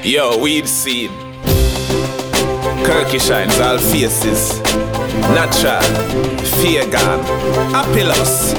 Yo, weed seed. Kirky shines, all faces. Natural, fear gone, Apillos.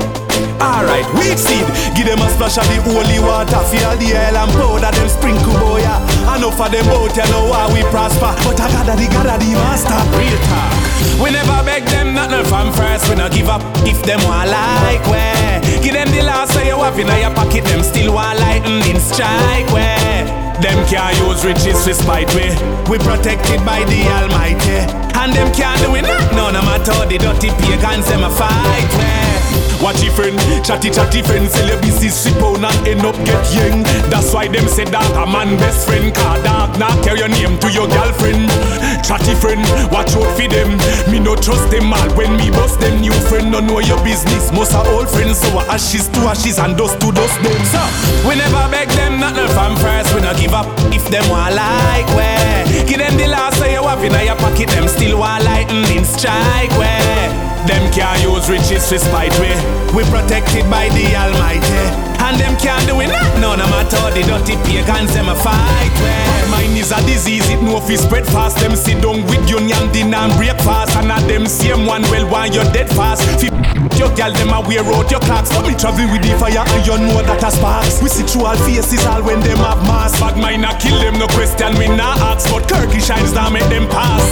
Alright, weed seed. Give them a splash of the holy water. Feel the oil and powder, them sprinkle boy. Enough of them out, you know how we prosper. But I got the master. Real talk. We never beg them nothing from first. We not give up if them want like where. Give them the last say you have in your pocket. Them still want lightning strike where. Them can't use riches to spite we protected by the Almighty. And them can't do it no matter the dirty pagans them a fight where. Watch your friend, chatty friend. Sell your business, sip on and end up get young. That's why them say dog a man best friend. Car dog not carry your name to your girlfriend. Chatty friend, watch out for them. Me no trust them all when me bust them. New friend no know your business. Most are old friends, so ashes to ashes and dust to dust them. So we never beg them nothing from first. We not give up if them want like where. Give them the last say you have in your pocket. Them still want lightning strike where. Them can't use riches to spite we protected by the Almighty. And them can't do it no matter the dirty pagans them a fight where. Mine is a disease, it no fi spread fast. Them sit down with union dinner and break fast. And at them same one well while you're dead fast. Your girl them a wear out your clocks. But me travel with the fire and you know that a sparks. We see through all faces all when them have mask. Bad mind a kill them, no question we not ask. But Kirky shines now make them pass.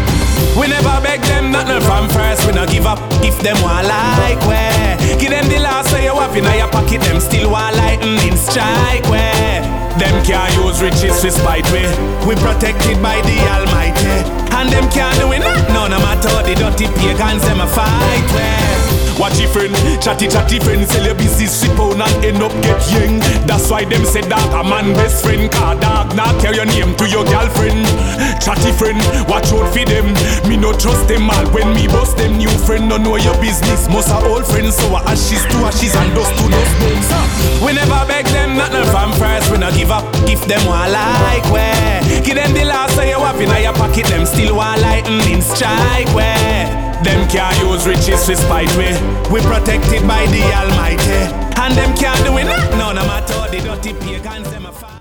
We never beg them nothing from first. We not give up if them want like where. Give them the last say you have in your pocket. Them still want lightning strike where. Them can't use riches to spite we protected by the Almighty. And them can't do it no matter the dirty pagans them a fight where. Watch your friend, chatty friend. Sell your business, sip on and end up get young. That's why them say dog a man best friend. Car dog not carry your name to your girlfriend. Chatty friend, watch out for them. Me no trust them all when me bust them. New friend no know your business. Most are old friends, so ashes to ashes and dust to dust them. So we never beg them nothing from first. We not give up if them want like where. Give them the last say you have in your pocket. Them still want lightning strike where. Them can't use riches to spite we protected by the Almighty. And them can't do it no matter the dirty pagans them a fight.